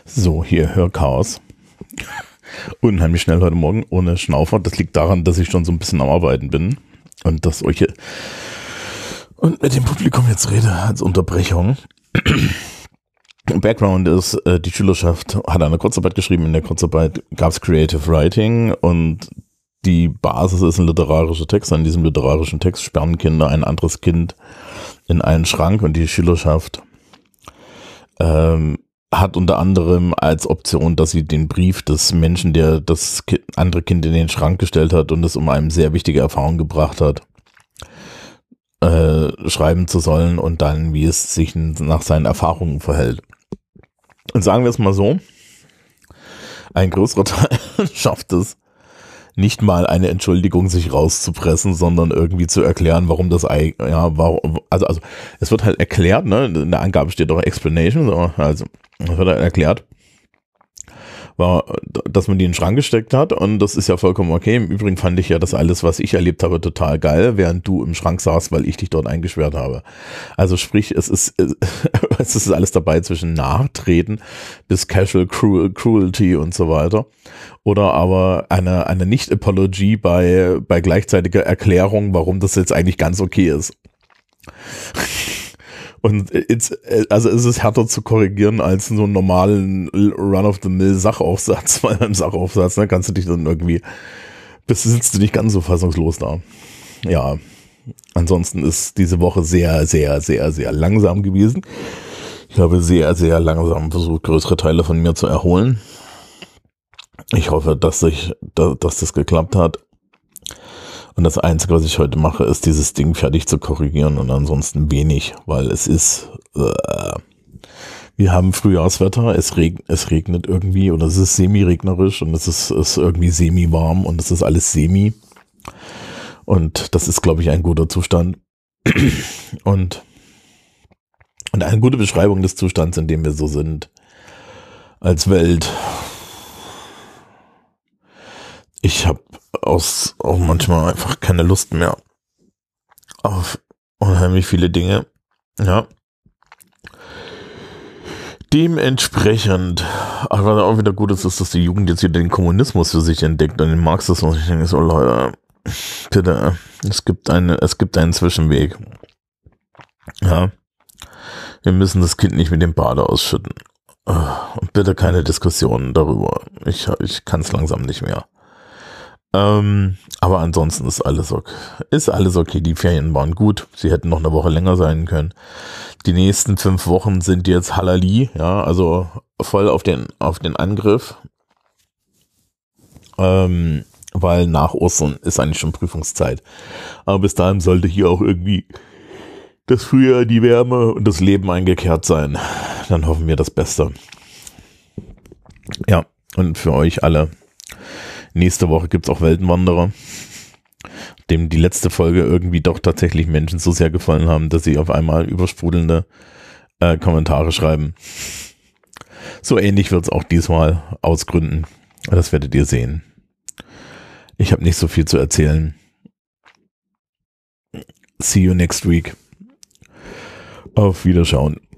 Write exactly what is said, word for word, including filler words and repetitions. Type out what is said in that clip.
So, hier Hörchaos. Unheimlich schnell heute Morgen, ohne Schnaufer. Das liegt daran, dass ich schon so ein bisschen am Arbeiten bin. Und dass euch hier und mit dem Publikum jetzt rede als Unterbrechung. Background ist, äh, die Schülerschaft hat eine Kurzarbeit geschrieben. In der Kurzarbeit gab es Creative Writing und die Basis ist ein literarischer Text. An diesem literarischen Text sperren Kinder ein anderes Kind in einen Schrank und die Schülerschaft ähm, hat unter anderem als Option, dass sie den Brief des Menschen, der das Ki- andere Kind in den Schrank gestellt hat und es um eine sehr wichtige Erfahrung gebracht hat, äh, schreiben zu sollen und dann, wie es sich nach seinen Erfahrungen verhält. Und sagen wir es mal so, ein größerer Teil schafft es, nicht mal eine Entschuldigung sich rauszupressen, sondern irgendwie zu erklären, warum das, ja, warum, also, also, es wird halt erklärt, ne, in der Angabe steht auch Explanation, also, es wird halt erklärt, war, dass man die in den Schrank gesteckt hat und das ist ja vollkommen okay. Im Übrigen fand ich ja das alles, was ich erlebt habe, total geil, während du im Schrank saßt, weil ich dich dort eingesperrt habe. Also sprich, es ist, es ist alles dabei zwischen Nachtreten bis Casual Cruel, Cruelty und so weiter. Oder aber eine, eine Nicht-Apology bei, bei gleichzeitiger Erklärung, warum das jetzt eigentlich ganz okay ist. Und it's, also es ist härter zu korrigieren als so einen normalen Run-of-the-Mill-Sachaufsatz, weil beim Sachaufsatz, ne, kannst du dich dann irgendwie, bist, sitzt du nicht ganz so fassungslos da. Ja, ansonsten ist diese Woche sehr, sehr, sehr, sehr langsam gewesen. Ich habe sehr, sehr langsam versucht, größere Teile von mir zu erholen. Ich hoffe, dass ich, dass das geklappt hat. Und das Einzige, was ich heute mache, ist dieses Ding fertig zu korrigieren und ansonsten wenig, weil es ist, äh, wir haben Frühjahrswetter, es, reg, es regnet irgendwie oder es ist semi-regnerisch und es ist, ist irgendwie semi-warm und es ist alles semi. Und das ist, glaube ich, ein guter Zustand. Und, und eine gute Beschreibung des Zustands, in dem wir so sind als Welt. Ich habe aus auch manchmal einfach keine Lust mehr auf unheimlich viele Dinge. Ja. Dementsprechend, aber was auch wieder gut ist, ist, dass die Jugend jetzt wieder den Kommunismus für sich entdeckt und den Marxismus. Ich denke so, Leute, bitte, es gibt eine, es gibt einen Zwischenweg. Ja. Wir müssen das Kind nicht mit dem Bade ausschütten. Und bitte keine Diskussionen darüber. Ich, ich kann es langsam nicht mehr. Ähm, aber ansonsten ist alles okay. Ist alles okay. Die Ferien waren gut. Sie hätten noch eine Woche länger sein können. Die nächsten fünf Wochen sind jetzt Halali, ja, also voll auf den, auf den Angriff. Ähm, weil nach Ostern ist eigentlich schon Prüfungszeit. Aber bis dahin sollte hier auch irgendwie das Frühjahr, die Wärme und das Leben eingekehrt sein. Dann hoffen wir das Beste. Ja, und für euch alle. Nächste Woche gibt's auch Weltenwanderer, dem die letzte Folge irgendwie doch tatsächlich Menschen so sehr gefallen haben, dass sie auf einmal übersprudelnde äh, Kommentare schreiben. So ähnlich wird's auch diesmal ausgründen. Das werdet ihr sehen. Ich habe nicht so viel zu erzählen. See you next week. Auf Wiederschauen.